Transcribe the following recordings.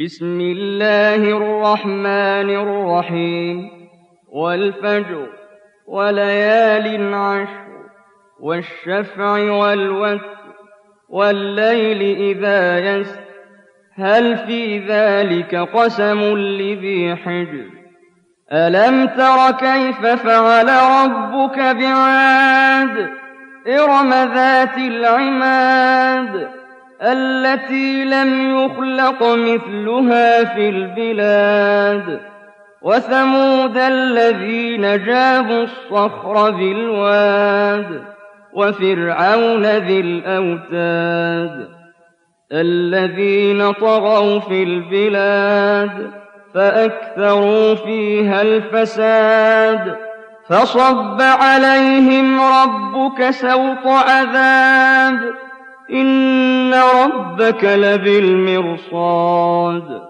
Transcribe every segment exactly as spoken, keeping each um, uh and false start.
بسم الله الرحمن الرحيم والفجر وليال عشر والشفع والوتر والليل إذا يسر هل في ذلك قسم لذي حجر ألم تر كيف فعل ربك بعاد إرم ذات العماد التي لم يخلق مثلها في البلاد وثمود الذين جابوا الصخر بالواد وفرعون ذي الأوتاد الذين طغوا في البلاد فأكثروا فيها الفساد فصب عليهم ربك سوط عذاب إن ربك لبالمرصاد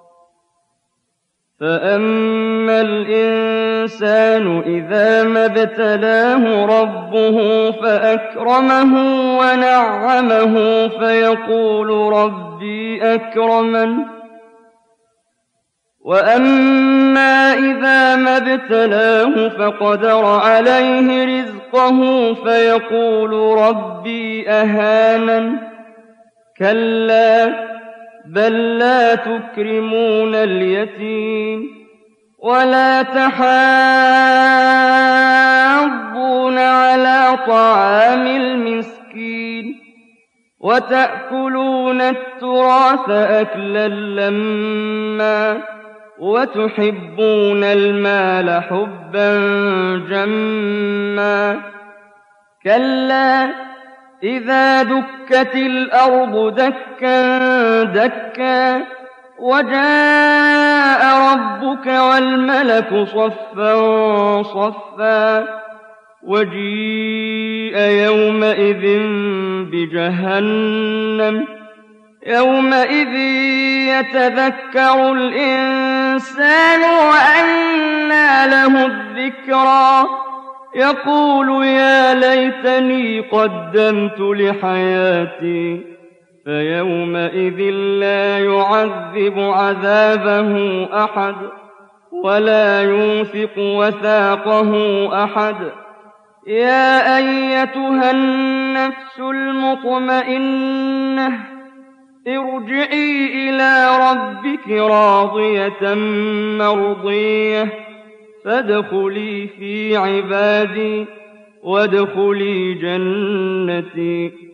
فأما الإنسان إذا ما ابتلاه ربه فأكرمه ونعمه فيقول ربي أكرمن وأما إذا ما ابتلاه فقدر عليه رزقه فيقول ربي أهانن كلا بل لا تكرمون اليتيم ولا تحاضون على طعام المسكين وتأكلون التراث أكلا لما وتحبون المال حبا جما كلا إذا دكت الأرض دكا دكا وجاء ربك والملك صفا صفا وجيء يومئذ بجهنم يومئذ يتذكر الإنسان وأنى له الذكرى يقول يا ليتني قدمت لحياتي فيومئذ لا يعذب عذابه أحد ولا يوثق وثاقه أحد يا أيتها النفس المطمئنة ارجعي إلى ربك راضية مرضية فادخلي في عبادي وادخلي جنتي